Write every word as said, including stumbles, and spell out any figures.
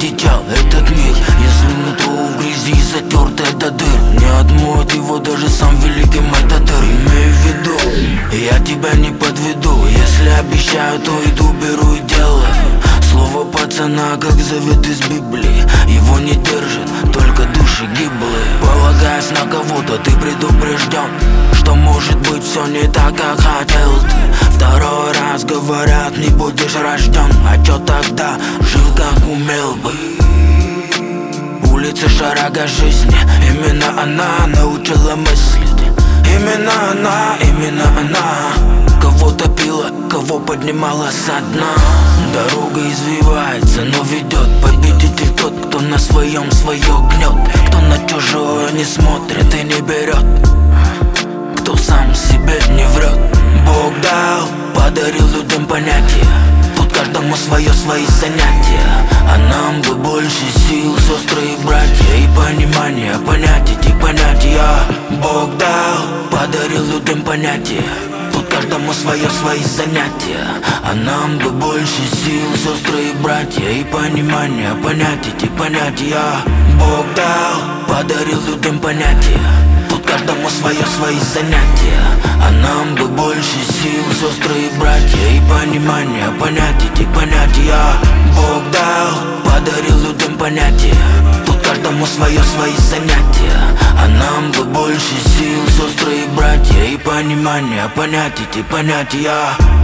одичал этот мир, если нутро в грязи затертое до дыр. Не отмоет его даже сам великий Матадыр. Имею в виду, я тебя не подведу. Если обещаю, то иду, беру и делаю. Слово пацана, как завет из Библии, его не держит, только души гиблые. Полагаясь на кого-то, ты предупрежден, что может быть все не так, как хотел ты. Второй раз говорят, не будешь рожден. А чё тогда? Жил как умел бы. Улица шарага жизни, именно она научила мыслить. Именно она, именно она кого топила, кого поднимала со дна. Дорога извивается, но ведет. Победитель тот, кто на своем свое гнет, кто на чужое не смотрит и не берет, кто сам себе не врет. Бог дал, подарил людям понятие, тут каждому свое, свои занятия. А нам бы больше сил, сестры и братья, и понимания, понятий и понятия. Бог дал, подарил людям понятие, тут каждому свое, свои занятия. А нам бы больше сил, сестры и братья, и понимания, понятий и понятия. Бог дал, подарил людям понятие, тут каждому свое, свои занятия. А нам бы больше сил, сестры и братья, и понимания, понятий и понятия. Бог дал, подарил людям понятие, тут каждому свое, свои занятия. А нам бы больше сил, сестры и братья, и понимания, понятий и понятия.